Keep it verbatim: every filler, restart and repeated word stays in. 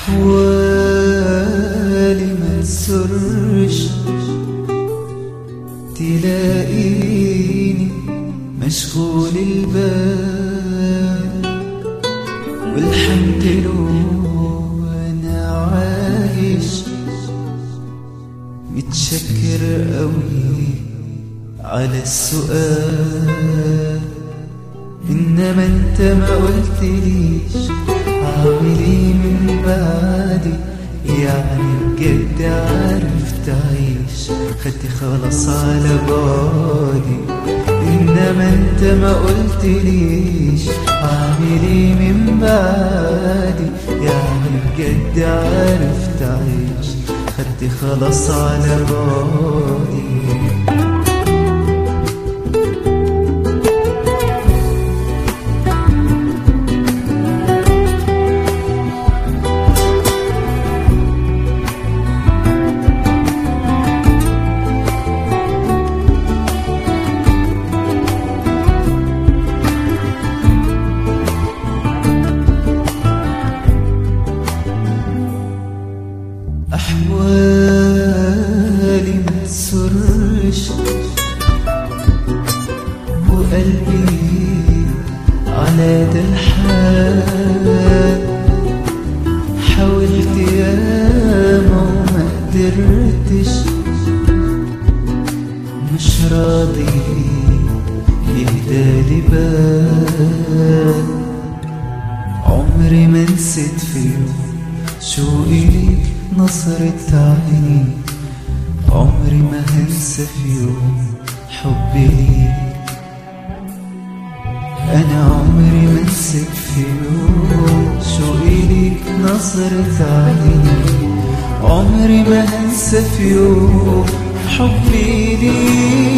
أحوالي ما تسرش، تلاقيني مشغول البال، والحمد لله أنا عايش متشكر قوي على السؤال. إنما انت ما قلتليش عامل ايه من بعدي، يعني بجد عارف تعيش، خدت خلاص على بعدي. إنما انت ما قلتليش عامل ايه من بعدي، يعني بجد عارف تعيش، خدت خلاص على بعدي. أحوالي ما تسرش، وقلبي على ده الحال. حاولت ياما وما قدرتش، مش راضي يهدالي بال. عمري ما نسيت في يوم شوقي ليك نظرة عينيك، عمري ما هنسى في يوم حبي ليك. أنا عمري ما نسيت في يوم شوقي ليك نظرة عينيك، عمري ما هنسى في يوم حبي ليك.